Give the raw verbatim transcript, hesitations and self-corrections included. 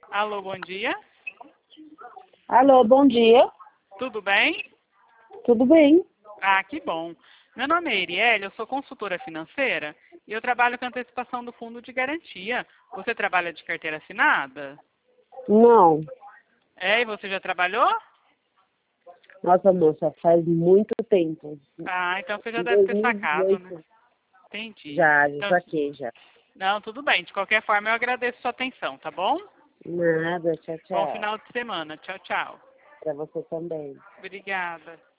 Alô, bom dia. Alô, bom dia. Tudo bem? Tudo bem? Ah, que bom. Meu nome é Erielle, eu sou consultora financeira e eu trabalho com antecipação do fundo de garantia. Você trabalha de carteira assinada? Não. É, e você já trabalhou? Nossa, moça, faz muito tempo. Ah, então você já Em deve ter sacado, né? dois mil e dezoito. Entendi. Já, já Então, saquei, já. não, tudo bem. De qualquer forma, eu agradeço sua atenção, tá bom? Nada, tchau, Bom tchau. final de semana. Tchau, tchau. Pra você também. Obrigada.